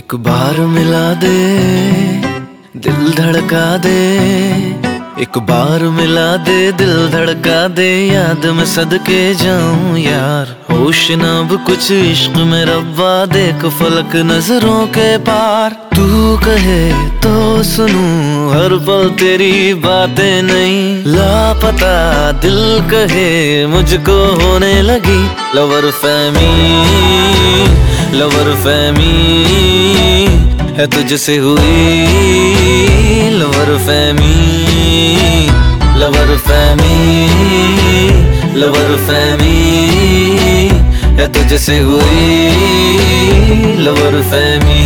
एक बार मिला दे, दिल धड़का दे। एक बार मिला दे, दिल धड़का दे। याद में सदके जाऊं यार, होश न अब कुछ इश्क में रब्बा। देख फलक नजरों के पार, तू कहे तो सुनूं हर पल तेरी बातें। नहीं लापता दिल कहे मुझको होने लगी लवर फहमी। लवर फहमी है तुझसे हुई लवर फहमी। लवर फहमी, लवर फहमी है तुझसे हुई लवर फहमी।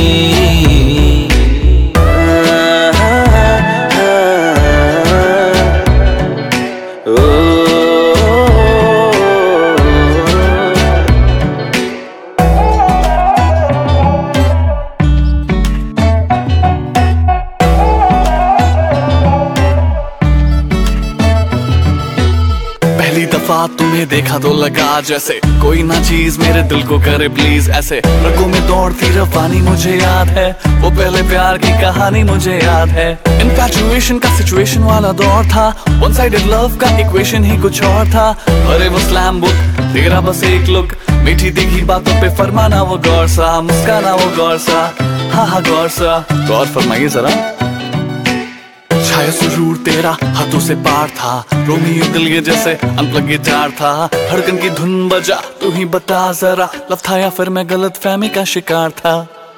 पहली दफा तुम्हें देखा तो लगा जैसे कोई ना चीज मेरे दिल को करे प्लीज ऐसे। रगों में दौड़ती रवानी मुझे याद है, वो पहले प्यार की कहानी मुझे याद है। इनफैचुएशन का सिचुएशन वाला दौर था, वन साइडेड लव का इक्वेशन ही कुछ और था। अरे वो स्लैम बुक तेरा बस एक लुक, मीठी दिखी बातों पे फरमाना वो गौर सा, मुस्काना वो गौर सा। हाँ गौर सा, गौर फरमाइए जरा। छाया सुरूर तेरा हाथों से पार था, रोमियो दिल ये जैसे अनप्लग गिटार था। धड़कन की धुन बजा तू ही बता जरा, लव था या फिर मैं गलत फहमी का शिकार था।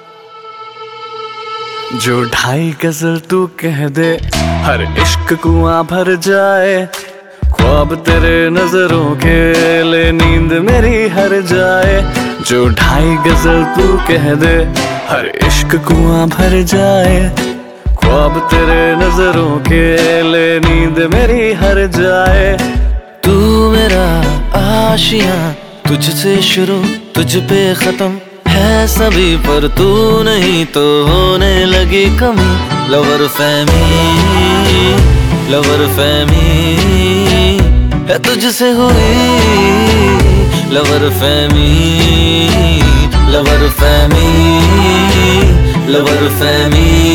जो ढाई गजल तू कह दे, हर इश्क कुआं भर जाए। ख्वाब तेरे नजरों के ले नींद मेरी हर जाए। जो ढाई गजल तू कह दे, हर इश्क कुआं भर जाए। ख्वाब तेरे नजरों के ले नींद मेरी हर जाए। तू मेरा आशियां, तुझसे शुरू तुझ पे खत्म है सभी, पर तू नहीं तो होने लगी कमी लवर फहमी। लवर फहमी है तुझसे हुई लवर फहमी। लवर फहमी, लवर फहमी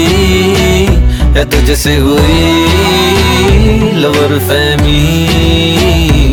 है तुझसे हुई लवर फहमी।